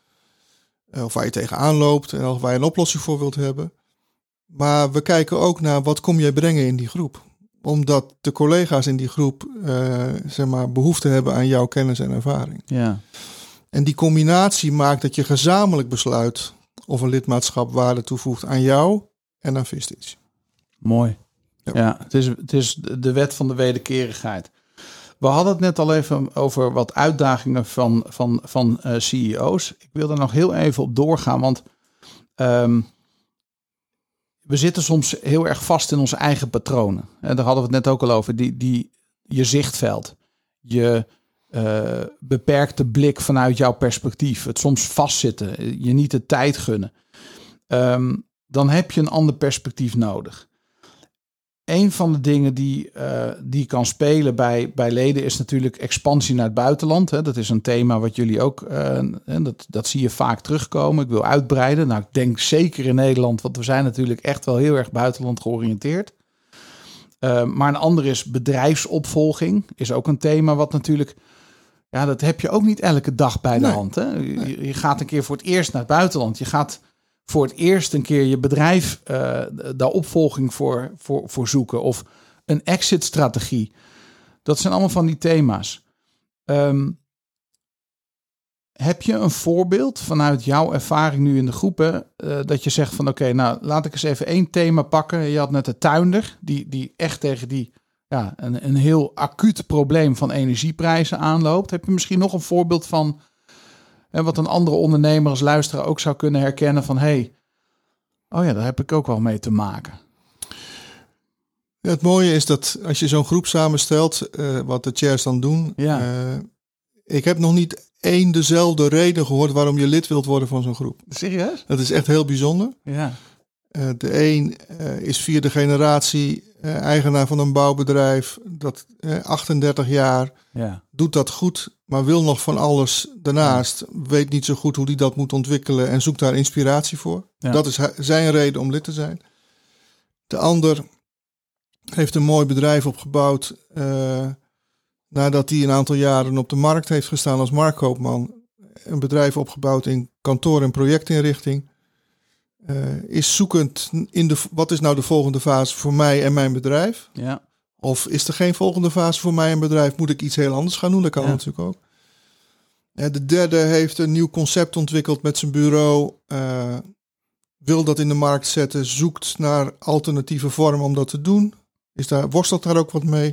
of waar je tegenaan loopt en of waar je een oplossing voor wilt hebben. Maar we kijken ook naar wat kom jij brengen in die groep. Omdat de collega's in die groep uh, zeg maar, behoefte hebben aan jouw kennis en ervaring. Ja. En die combinatie maakt dat je gezamenlijk besluit of een lidmaatschap waarde toevoegt aan jou en aan Vistage. Mooi. Ja. Ja, het is, het is de wet van de wederkerigheid. We hadden het net al even over wat uitdagingen van, van, van uh, C E O's. Ik wil daar nog heel even op doorgaan, want um, we zitten soms heel erg vast in onze eigen patronen. En daar hadden we het net ook al over. Die, die, je zichtveld, je uh, beperkte blik vanuit jouw perspectief, het soms vastzitten, je niet de tijd gunnen. Um, dan heb je een ander perspectief nodig. Een van de dingen die, uh, die kan spelen bij, bij leden is natuurlijk expansie naar het buitenland. Hè. Dat is een thema wat jullie ook, uh, dat, dat zie je vaak terugkomen. Ik wil uitbreiden. Nou, ik denk zeker in Nederland, want we zijn natuurlijk echt wel heel erg buitenland georiënteerd. Uh, maar een ander is bedrijfsopvolging. Is ook een thema wat natuurlijk, ja, dat heb je ook niet elke dag bij de Nee. hand. Hè. Je, je gaat een keer voor het eerst naar het buitenland. Je gaat voor het eerst een keer je bedrijf uh, daar opvolging voor, voor, voor zoeken. Of een exit-strategie. Dat zijn allemaal van die thema's. Um, heb je een voorbeeld vanuit jouw ervaring nu in de groepen, uh, dat je zegt van oké, okay, nou laat ik eens even één thema pakken. Je had net de tuinder, die, die echt tegen die, ja, een, een heel acuut probleem van energieprijzen aanloopt. Heb je misschien nog een voorbeeld van, en wat een andere ondernemer als luisteraar ook zou kunnen herkennen van, hey, oh ja, daar heb ik ook wel mee te maken. Ja, het mooie is dat als je zo'n groep samenstelt, uh, wat de chairs dan doen, ja. uh, ik heb nog niet één dezelfde reden gehoord waarom je lid wilt worden van zo'n groep. Serieus? Dat is echt heel bijzonder. Ja. Uh, de een uh, is vierde generatie uh, eigenaar van een bouwbedrijf. Dat uh, achtendertig jaar Ja. doet dat goed, maar wil nog van alles daarnaast. Weet niet zo goed hoe hij dat moet ontwikkelen en zoekt daar inspiratie voor. Ja. Dat is h- zijn reden om lid te zijn. De ander heeft een mooi bedrijf opgebouwd uh, nadat hij een aantal jaren op de markt heeft gestaan als marktkoopman. Een bedrijf opgebouwd in kantoor- en projectinrichting. Uh, is zoekend in de wat is nou de volgende fase voor mij en mijn bedrijf? Ja. Of is er geen volgende fase voor mij en bedrijf? Moet ik iets heel anders gaan doen? Dat kan Ja. natuurlijk ook. Uh, de derde heeft een nieuw concept ontwikkeld met zijn bureau. Uh, wil dat in de markt zetten. Zoekt naar alternatieve vormen om dat te doen. Is daar, worstelt daar ook wat mee.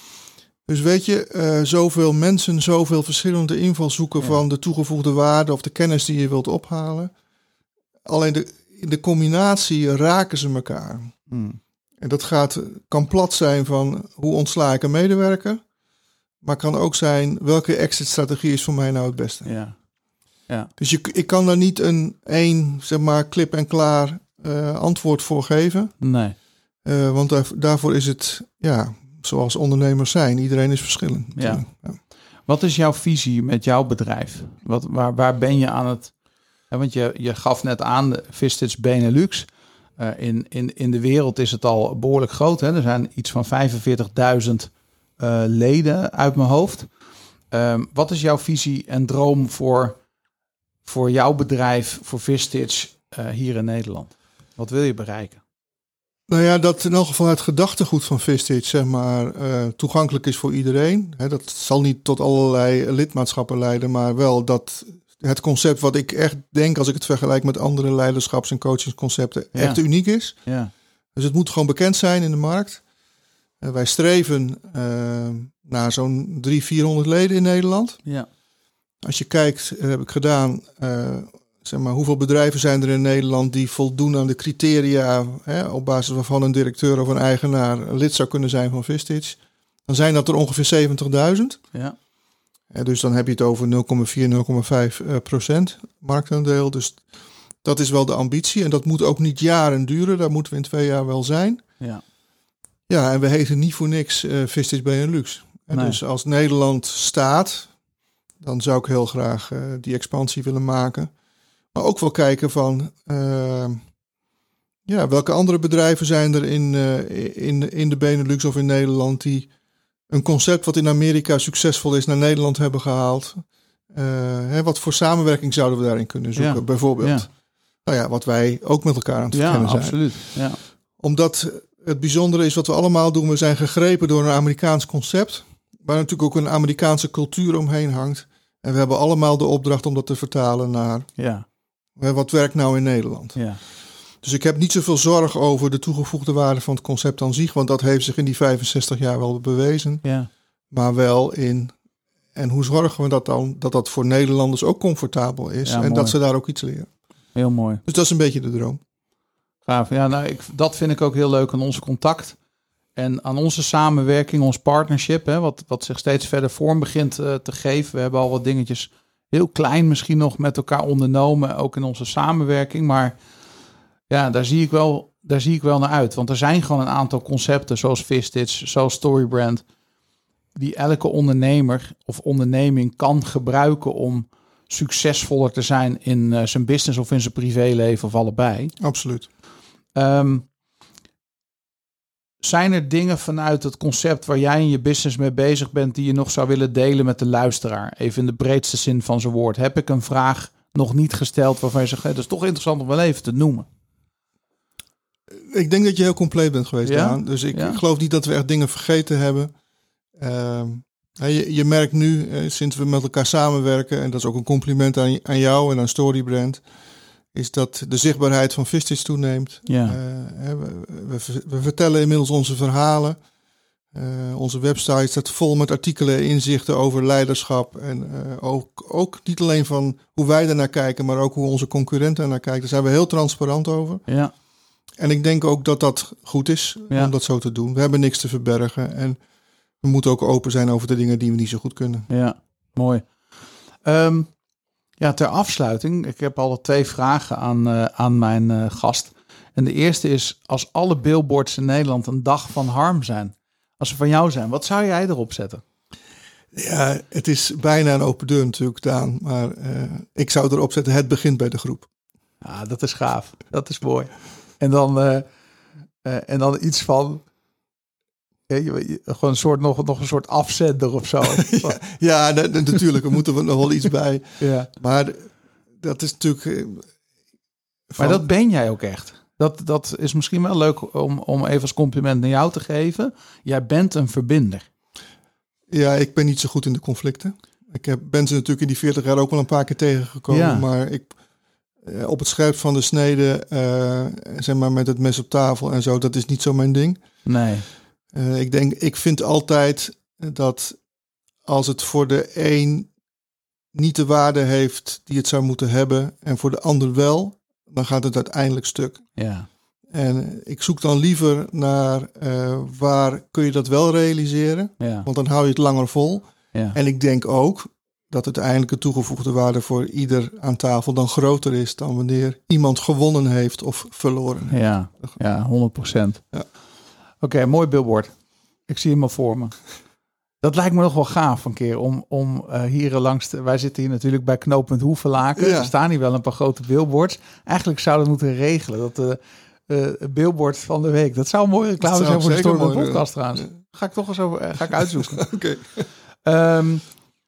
Dus weet je, uh, zoveel mensen, zoveel verschillende invalshoeken Ja. van de toegevoegde waarde of de kennis die je wilt ophalen. Alleen de, in de combinatie raken ze elkaar. Hmm. En dat gaat, kan plat zijn van hoe ontsla ik een medewerker. Maar kan ook zijn welke exit-strategie is voor mij nou het beste. Ja. Ja. Dus je, ik kan daar niet een één, zeg maar, klip en klaar uh, antwoord voor geven. Nee. Uh, want daar, daarvoor is het, ja, zoals ondernemers zijn. Iedereen is verschillend. Ja. Ja. Wat is jouw visie met jouw bedrijf? Wat, waar, waar ben je aan het... Ja, want je, je gaf net aan de Vistits Benelux. Uh, in, in, in de wereld is het al behoorlijk groot. Hè? Er zijn iets van vijfenveertigduizend uh, leden uit mijn hoofd. Um, wat is jouw visie en droom voor, voor jouw bedrijf, voor Vistits uh, hier in Nederland? Wat wil je bereiken? Nou ja, dat in elk geval het gedachtegoed van Vistits, zeg maar, uh, toegankelijk is voor iedereen. He, dat zal niet tot allerlei lidmaatschappen leiden, maar wel dat het concept wat ik echt denk, als ik het vergelijk met andere leiderschaps- en coachingsconcepten, Ja. echt uniek is. Ja. Dus het moet gewoon bekend zijn in de markt. Uh, wij streven uh, naar zo'n driehonderd, vierhonderd leden in Nederland. Ja. Als je kijkt, uh, heb ik gedaan, uh, zeg maar, hoeveel bedrijven zijn er in Nederland die voldoen aan de criteria, hè, op basis waarvan een directeur of een eigenaar lid zou kunnen zijn van Vistits. Dan zijn dat er ongeveer zeventigduizend. Ja. Ja, dus dan heb je het over nul komma vier, nul komma vijf procent marktaandeel. Dus dat is wel de ambitie. En dat moet ook niet jaren duren. Daar moeten we in twee jaar wel zijn. Ja. Ja, en we heten niet voor niks uh, Vistits Benelux. En Nee. dus als Nederland staat, dan zou ik heel graag uh, die expansie willen maken. Maar ook wel kijken van, uh, ja, welke andere bedrijven zijn er in, uh, in, in de Benelux of in Nederland die een concept wat in Amerika succesvol is naar Nederland hebben gehaald. Uh, hè, wat voor samenwerking zouden we daarin kunnen zoeken, Ja. bijvoorbeeld? Ja. Nou ja, wat wij ook met elkaar aan het Ja, verkennen zijn. absoluut. Ja. Omdat het bijzondere is wat we allemaal doen. We zijn gegrepen door een Amerikaans concept, waar natuurlijk ook een Amerikaanse cultuur omheen hangt. En we hebben allemaal de opdracht om dat te vertalen naar Ja. wat werkt nou in Nederland. Ja. Dus ik heb niet zoveel zorg over de toegevoegde waarde van het concept aan zich, want dat heeft zich in die vijfenzestig jaar wel bewezen. Ja. Maar wel in, en hoe zorgen we dat dan, dat dat voor Nederlanders ook comfortabel is Ja, en mooi. dat ze daar ook iets leren. Heel mooi. Dus dat is een beetje de droom. Gaaf. Ja, nou, ik, dat vind ik ook heel leuk aan onze contact. En aan onze samenwerking, ons partnership, hè, wat, wat zich steeds verder vorm begint uh, te geven. We hebben al wat dingetjes heel klein misschien nog met elkaar ondernomen, ook in onze samenwerking. Maar ja, daar zie ik wel, daar zie ik wel naar uit. Want er zijn gewoon een aantal concepten, zoals Vistits, zoals Storybrand, die elke ondernemer of onderneming kan gebruiken om succesvoller te zijn in uh, zijn business of in zijn privéleven of allebei. Absoluut. Um, zijn er dingen vanuit het concept waar jij in je business mee bezig bent die je nog zou willen delen met de luisteraar? Even in de breedste zin van zijn woord. Heb ik een vraag nog niet gesteld waarvan je zegt, hey, dat is toch interessant om wel even te noemen? Ik denk dat je heel compleet bent geweest, Ja? Daan. Dus ik, Ja? ik geloof niet dat we echt dingen vergeten hebben. Uh, je, je merkt nu, eh, sinds we met elkaar samenwerken, en dat is ook een compliment aan, aan jou en aan Storybrand, is dat de zichtbaarheid van Vistits toeneemt. Ja. Uh, we, we, we vertellen inmiddels onze verhalen. Uh, onze website staat vol met artikelen en inzichten over leiderschap. En uh, ook, ook niet alleen van hoe wij daarnaar kijken, maar ook hoe onze concurrenten daarnaar kijken. Daar zijn we heel transparant over. Ja. En ik denk ook dat dat goed is Ja. om dat zo te doen. We hebben niks te verbergen. En we moeten ook open zijn over de dingen die we niet zo goed kunnen. Ja, mooi. Um, ja, ter afsluiting. Ik heb al twee vragen aan, uh, aan mijn uh, gast. En de eerste is, als alle billboards in Nederland een dag van Harm zijn, als ze van jou zijn, wat zou jij erop zetten? Ja, het is bijna een open deur natuurlijk, Daan. Maar uh, ik zou erop zetten, het begint bij de groep. Ja, dat is gaaf. Dat is mooi. En dan, uh, uh, en dan iets van... Ja, gewoon een soort, nog, nog een soort afzender of zo. ja, ja de, de, natuurlijk, er moet er nog wel iets bij. Ja. Maar dat is natuurlijk... Uh, van... Maar dat ben jij ook echt. Dat, dat is misschien wel leuk om, om even als compliment naar jou te geven. Jij bent een verbinder. Ja, ik ben niet zo goed in de conflicten. Ik heb, ben ze natuurlijk in die veertig jaar ook wel een paar keer tegengekomen. Ja. Maar ik, uh, op het scherp van de snede, uh, zeg maar met het mes op tafel en zo, dat is niet zo mijn ding. Nee. Uh, ik denk, ik vind altijd dat als het voor de een niet de waarde heeft die het zou moeten hebben en voor de ander wel, dan gaat het uiteindelijk stuk. Ja. En ik zoek dan liever naar uh, waar kun je dat wel realiseren, ja. want dan hou je het langer vol. Ja. En ik denk ook dat uiteindelijk de toegevoegde waarde voor ieder aan tafel dan groter is dan wanneer iemand gewonnen heeft of verloren heeft. Ja, ja honderd procent. Ja. Oké, okay, mooi billboard. Ik zie hem al voor me. Dat lijkt me nog wel gaaf een keer om, om uh, hier langs... De, wij zitten hier natuurlijk bij knooppunt Hoevelaken. Ja. Er staan hier wel een paar grote billboards. Eigenlijk zouden we moeten regelen dat de uh, billboard van de week... Dat zou een mooie reclame zijn voor de Story podcast trouwens. Ja. Ga ik toch eens over, uh, ga ik uitzoeken. Oké. Okay. Um,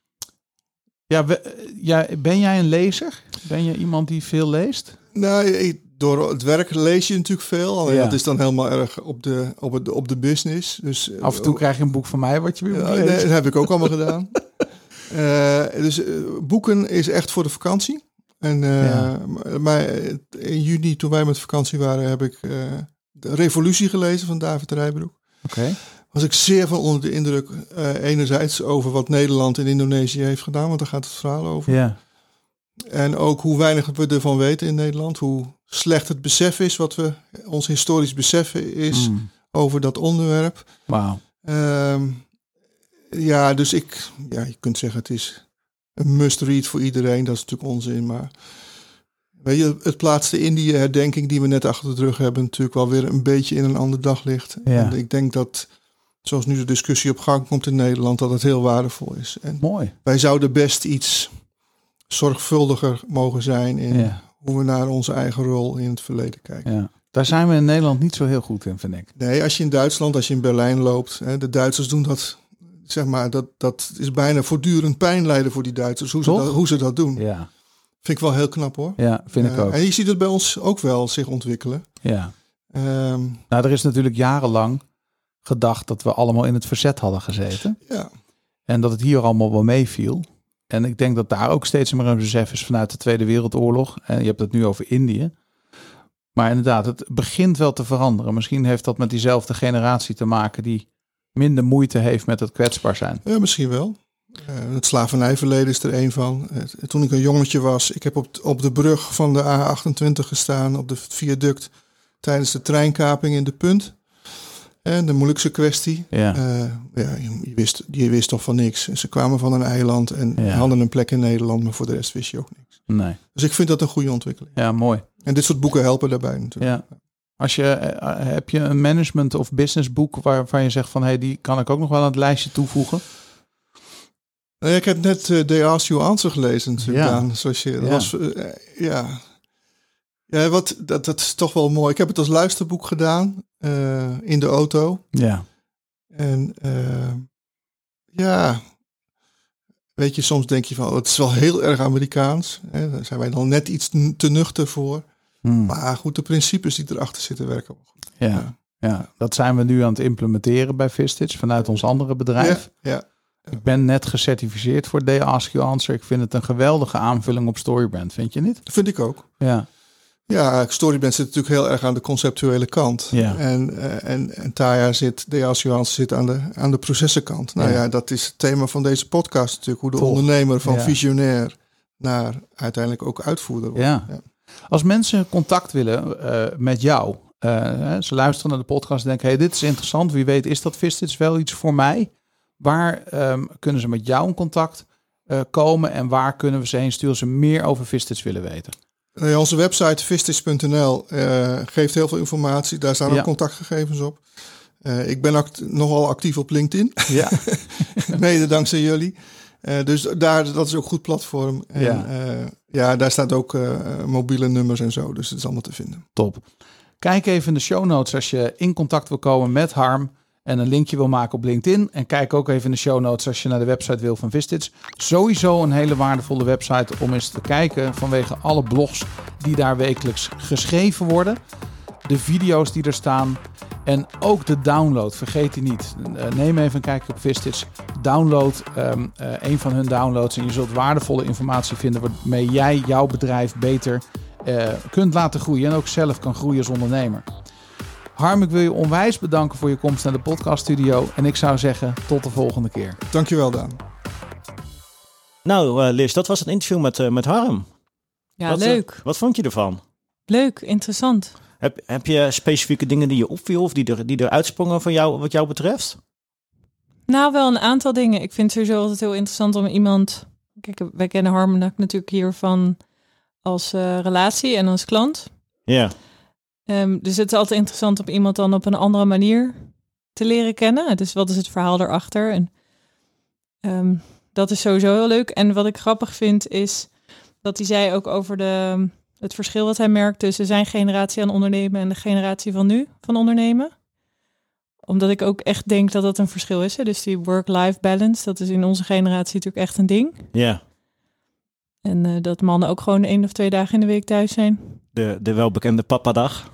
ja, we, ja, ben jij een lezer? Ben je iemand die veel leest? Nou, ik, door het werk lees je natuurlijk veel. Alleen ja. dat is dan helemaal erg op de, op het, op de business. Dus, af en toe uh, krijg je een boek van mij wat je weer moet ja, lezen. Nee, dat heb ik ook allemaal gedaan. Uh, dus uh, boeken is echt voor de vakantie. En uh, ja. maar in juni, toen wij met vakantie waren, heb ik uh, de Revolutie gelezen van David Rijbroek. Oké. Okay. Was ik zeer van onder de indruk. Uh, enerzijds over wat Nederland in Indonesië heeft gedaan, want daar gaat het verhaal over. Ja. En ook hoe weinig we ervan weten in Nederland. Hoe slecht het besef is, wat we ons historisch beseffen is mm. over dat onderwerp. Wauw. Um, ja, dus ik, ja, je kunt zeggen het is een must-read voor iedereen. Dat is natuurlijk onzin, maar weet je, het plaatst de Indië-herdenking die we net achter de rug hebben natuurlijk wel weer een beetje in een ander daglicht. Ja. En ik denk dat, zoals nu de discussie op gang komt in Nederland, dat het heel waardevol is. En mooi. Wij zouden best iets zorgvuldiger mogen zijn in ja. hoe we naar onze eigen rol in het verleden kijken. Ja. Daar zijn we in Nederland niet zo heel goed in, vind ik. Nee, als je in Duitsland, als je in Berlijn loopt, hè, de Duitsers doen dat, zeg maar, dat, dat is bijna voortdurend pijn lijden voor die Duitsers, hoe ze, dat, hoe ze dat doen. Ja. Vind ik wel heel knap hoor. Ja, vind ik uh, ook. En je ziet het bij ons ook wel zich ontwikkelen. Ja. Um, nou, er is natuurlijk jarenlang gedacht dat we allemaal in het verzet hadden gezeten. Ja. En dat het hier allemaal wel meeviel. En ik denk dat daar ook steeds meer een besef is vanuit de Tweede Wereldoorlog. En je hebt het nu over Indië. Maar inderdaad, het begint wel te veranderen. Misschien heeft dat met diezelfde generatie te maken die minder moeite heeft met het kwetsbaar zijn. Ja, misschien wel. Uh, het slavernijverleden is er een van. Uh, toen ik een jongetje was, ik heb op, op de brug van de A achtentwintig gestaan, op de viaduct, tijdens de treinkaping in de Punt. En de Molukse kwestie. Ja. Uh, ja, je, wist, je wist toch van niks. Ze kwamen van een eiland en ja. hadden een plek in Nederland, maar voor de rest wist je ook niks. Nee. Dus ik vind dat een goede ontwikkeling. Ja, mooi. En dit soort boeken helpen daarbij natuurlijk. Ja. Als je, uh, heb je een management of business boek waarvan je zegt van, hé, hey, die kan ik ook nog wel aan het lijstje toevoegen? Nou, ik heb net uh, They Ask You Answer gelezen natuurlijk. Ja. Aan, zoals je, dat ja. was, uh, ja. Ja, wat, dat, dat is toch wel mooi. Ik heb het als luisterboek gedaan uh, in de auto. Ja. En uh, ja, weet je, soms denk je van, het is wel heel erg Amerikaans. Hè? Daar zijn wij dan net iets te nuchter voor. Hmm. Maar goed, de principes die erachter zitten werken wel goed. Ja, ja. ja, dat zijn we nu aan het implementeren bij Vistage vanuit ons andere bedrijf. Ja, ja. Ik ben net gecertificeerd voor They Ask You Answer. Ik vind het een geweldige aanvulling op Storybrand, vind je niet? Dat vind ik ook. Ja. Ja, Storybrand zit natuurlijk heel erg aan de conceptuele kant. Ja. En, uh, en, en Taya zit, They Ask You Answer zit aan de, aan de processenkant. Nou ja. ja, dat is het thema van deze podcast natuurlijk. Hoe de Toch. ondernemer van ja. visionair naar uiteindelijk ook uitvoerder wordt. Ja. Ja. Als mensen contact willen uh, met jou, uh, ze luisteren naar de podcast en denken, hey, dit is interessant. Wie weet is dat Vistage wel iets voor mij? Waar um, kunnen ze met jou in contact? uh, komen en waar kunnen we ze heen sturen als ze meer over Vistage willen weten? Uh, onze website vistage punt n l uh, geeft heel veel informatie. Daar staan ook ja. contactgegevens op. Uh, ik ben act- nogal actief op LinkedIn. Ja. Mede dankzij jullie. Uh, dus daar, dat is ook een goed platform. En, ja. Uh, ja, daar staat ook uh, mobiele nummers en zo. Dus het is allemaal te vinden. Top. Kijk even in de show notes als je in contact wil komen met Harm en een linkje wil maken op LinkedIn. En kijk ook even in de show notes als je naar de website wil van Vistage. Sowieso een hele waardevolle website om eens te kijken vanwege alle blogs die daar wekelijks geschreven worden. De video's die er staan en ook de download. Vergeet die niet. Uh, neem even een kijkje op Vistage. Download um, uh, een van hun downloads en je zult waardevolle informatie vinden waarmee jij jouw bedrijf beter uh, kunt laten groeien en ook zelf kan groeien als ondernemer. Harm, ik wil je onwijs bedanken voor je komst naar de podcaststudio en ik zou zeggen tot de volgende keer. Dankjewel, Daan. Nou, uh, Liz, dat was het interview met, uh, met Harm. Ja, wat, leuk. Uh, wat vond je ervan? Leuk, interessant. Heb, heb je specifieke dingen die je opviel of die er, die er uitsprongen van jou, wat jou betreft? Nou, wel een aantal dingen. Ik vind het sowieso altijd heel interessant om iemand... Kijk, wij kennen Harm natuurlijk hiervan als uh, relatie en als klant. Ja. Um, dus het is altijd interessant om iemand dan op een andere manier te leren kennen. Dus wat is het verhaal erachter? En um, dat is sowieso heel leuk. En wat ik grappig vind is dat hij zei ook over de... Het verschil wat hij merkt tussen zijn generatie aan ondernemen en de generatie van nu van ondernemen. Omdat ik ook echt denk dat dat een verschil is. Hè? Dus die work-life balance, dat is in onze generatie natuurlijk echt een ding. Ja. En uh, dat mannen ook gewoon één of twee dagen in de week thuis zijn. De, de welbekende papadag.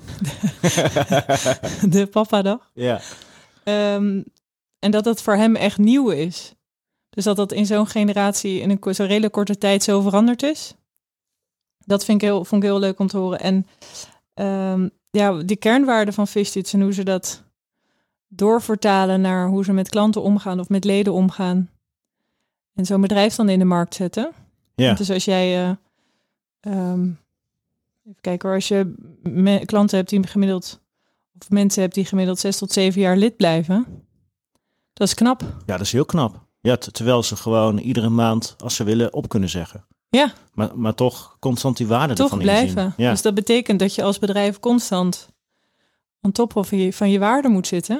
De, de papadag. Ja. Um, en dat dat voor hem echt nieuw is. Dus dat dat in zo'n generatie in een zo'n redelijk korte tijd zo veranderd is. Dat vind ik heel, vond ik heel leuk om te horen. En um, ja, die kernwaarden van Vistage en hoe ze dat doorvertalen naar hoe ze met klanten omgaan of met leden omgaan. En zo'n bedrijf dan in de markt zetten. Ja. Dus als jij, uh, um, even kijken hoor, als je me- klanten hebt die gemiddeld, of mensen hebt die gemiddeld zes tot zeven jaar lid blijven. Dat is knap. Ja, dat is heel knap. Ja, t- terwijl ze gewoon iedere maand, als ze willen, op kunnen zeggen. Ja. Maar, maar toch constant die waarde toch ervan blijven. inzien. Ja. Dus dat betekent dat je als bedrijf constant on top of je, van je waarde moet zitten.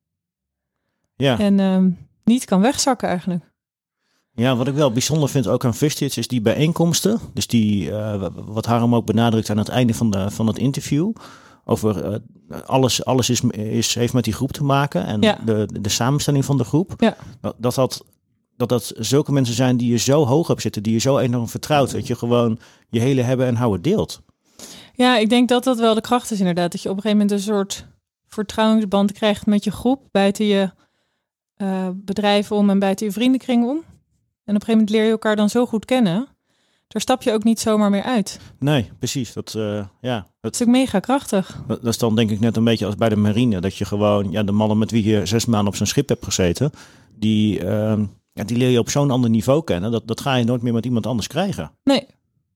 Ja. En um, niet kan wegzakken eigenlijk. Ja, wat ik wel bijzonder vind ook aan Vistage is die bijeenkomsten. Dus die, uh, wat Harm ook benadrukt aan het einde van, de, van het interview. Over uh, alles, alles is, is, heeft met die groep te maken. En ja. de, de samenstelling van de groep. Ja. Dat, dat dat... Dat dat zulke mensen zijn die je zo hoog hebt zitten, die je zo enorm vertrouwt, dat je gewoon je hele hebben en houden deelt. Ja, ik denk dat dat wel de kracht is inderdaad. Dat je op een gegeven moment een soort vertrouwensband krijgt met je groep, buiten je uh, bedrijf om en buiten je vriendenkring om. En op een gegeven moment leer je elkaar dan zo goed kennen. Daar stap je ook niet zomaar meer uit. Nee, precies. Dat, uh, ja, dat is ook mega krachtig. Dat, dat is dan denk ik net een beetje als bij de marine. Dat je gewoon, ja, de mannen met wie je zes maanden op zo'n schip hebt gezeten, die... Uh, Ja, die leer je op zo'n ander niveau kennen. Dat, dat ga je nooit meer met iemand anders krijgen. Nee.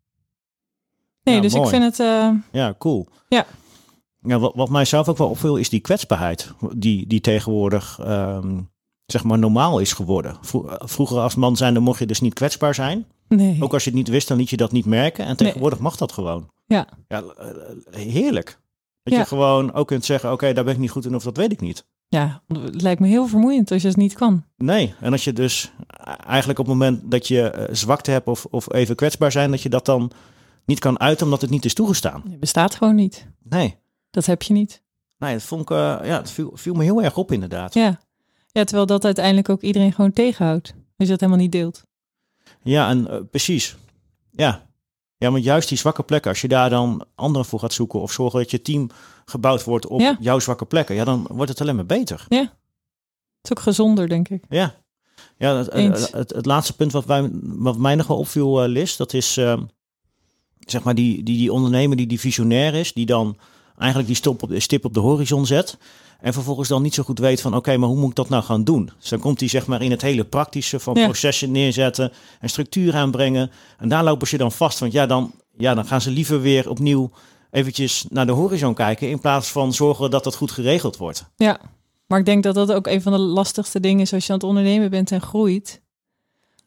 Nee, ja, dus mooi. Ik vind het... Uh... Ja, cool. Ja. Ja, wat, wat mij zelf ook wel opviel is die kwetsbaarheid. Die, die tegenwoordig um, zeg maar normaal is geworden. Vroeger als man zijnde mocht je dus niet kwetsbaar zijn. Nee. Ook als je het niet wist, dan liet je dat niet merken. En tegenwoordig nee. mag dat gewoon. Ja. Ja, heerlijk. Dat ja. je gewoon ook kunt zeggen, oké, okay, daar ben ik niet goed in of dat weet ik niet. Ja, het lijkt me heel vermoeiend als je het niet kan. Nee, en als je dus eigenlijk op het moment dat je zwakte hebt of, of even kwetsbaar zijn, dat je dat dan niet kan uiten omdat het niet is toegestaan. Het bestaat gewoon niet. Nee. Dat heb je niet. Nee, dat vond ik, uh, ja, het viel, viel me heel erg op inderdaad. Ja. Ja, terwijl dat uiteindelijk ook iedereen gewoon tegenhoudt. Als je dat helemaal niet deelt. Ja, en uh, precies. Ja. Ja, want juist die zwakke plekken, als je daar dan anderen voor gaat zoeken of zorgen dat je team gebouwd wordt op ja. jouw zwakke plekken, ja, dan wordt het alleen maar beter. Ja, het is ook gezonder, denk ik. Ja, ja het, het, het, het laatste punt wat, wij, wat mij nog wel opviel, uh, Liz, dat is uh, zeg maar die, die, die ondernemer die, die visionair is, die dan eigenlijk die stip op, stip op de horizon zet en vervolgens dan niet zo goed weet van oké, okay, maar hoe moet ik dat nou gaan doen? Dus dan komt hij zeg maar in het hele praktische van ja. processen neerzetten en structuur aanbrengen en daar lopen ze dan vast, want ja, dan, ja, dan gaan ze liever weer opnieuw eventjes naar de horizon kijken in plaats van zorgen dat dat goed geregeld wordt. Ja, maar ik denk dat dat ook een van de lastigste dingen is als je aan het ondernemen bent en groeit.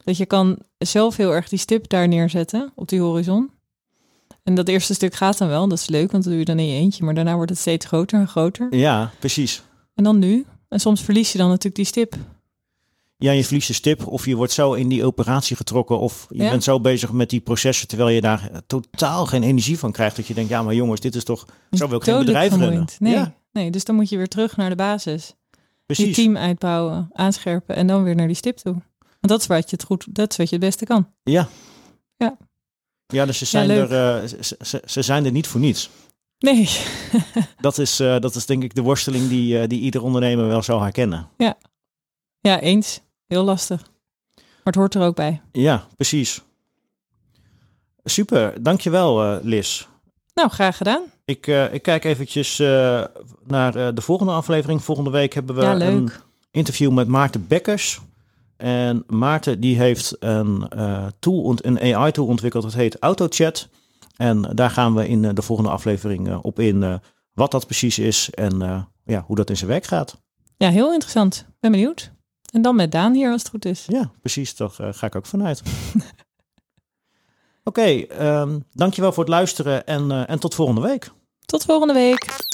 Dat je kan zelf heel erg die stip daar neerzetten op die horizon. En dat eerste stuk gaat dan wel, dat is leuk, want dat doe je dan in je eentje. Maar daarna wordt het steeds groter en groter. Ja, precies. En dan nu. En soms verlies je dan natuurlijk die stip. Ja, je verliest de stip of je wordt zo in die operatie getrokken of je Ja. bent zo bezig met die processen terwijl je daar totaal geen energie van krijgt. Dat je denkt, ja maar jongens, dit is toch, zo wil ik geen Dodelijk bedrijf runnen. vermoeiend. Nee, Ja, nee, dus dan moet je weer terug naar de basis. Je precies. team uitbouwen, aanscherpen en dan weer naar die stip toe. Want dat is wat je het goed, dat is wat je het beste kan. Ja. Ja. Ja, dus ze zijn, leuk. er, uh, ze, ze, ze zijn er niet voor niets. Nee. Dat is, uh, dat is denk ik de worsteling die, uh, die ieder ondernemer wel zou herkennen. Ja, eens. Heel lastig. Maar het hoort er ook bij. Ja, precies. Super, dankjewel uh, Liz. Nou, graag gedaan. Ik, uh, ik kijk eventjes uh, naar uh, de volgende aflevering. Volgende week hebben we Ja, leuk. een interview met Maarten Bekkers. En Maarten die heeft een, uh, tool, een A I-tool ontwikkeld. Dat heet AutoChat. En daar gaan we in uh, de volgende aflevering uh, op in uh, wat dat precies is en uh, ja, hoe dat in zijn werk gaat. Ja, heel interessant. Ben benieuwd. En dan met Daan hier als het goed is. Ja, precies. Daar uh, ga ik ook vanuit. Oké, okay, um, dankjewel voor het luisteren en, uh, en tot volgende week. Tot volgende week.